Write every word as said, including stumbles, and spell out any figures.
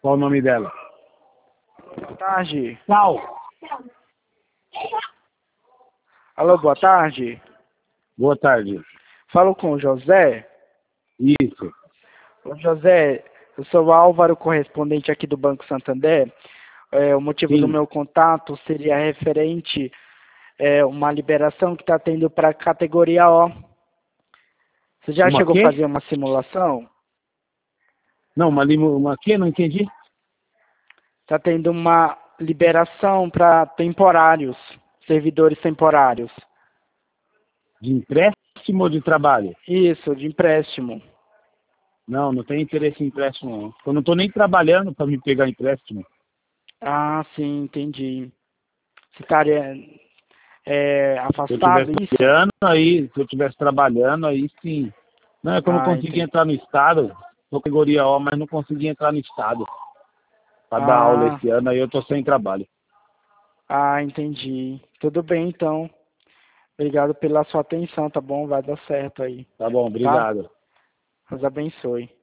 Qual o nome dela? Boa tarde. Qual? Alô, boa tarde. Boa tarde. Falo com o José. Isso. Ô, José, eu sou o Álvaro, correspondente aqui do Banco Santander. É, o motivo Sim. do meu contato seria referente é, uma liberação que está tendo para a categoria O. Você já Uma chegou quê? a fazer uma simulação? Não, uma limo... uma quê? Não entendi. Está tendo uma liberação para temporários, servidores temporários. De empréstimo ou de trabalho? Isso, de empréstimo. Não, não tenho interesse em empréstimo, não. Eu não estou nem trabalhando para me pegar empréstimo. Ah, sim, entendi. Você estaria é, Se eu afastado, estivesse isso? trabalhando, aí, se eu estivesse trabalhando, aí sim. Não, é que eu não Ah, consegui entendi. entrar no estado, sou categoria O, mas não consegui entrar no estado para dar aula Ah, esse ano, aí eu estou sem trabalho. ah, entendi. Tudo bem, então. Obrigado pela sua atenção, tá bom? Vai dar certo aí, Tá bom, tá? obrigado. Deus abençoe.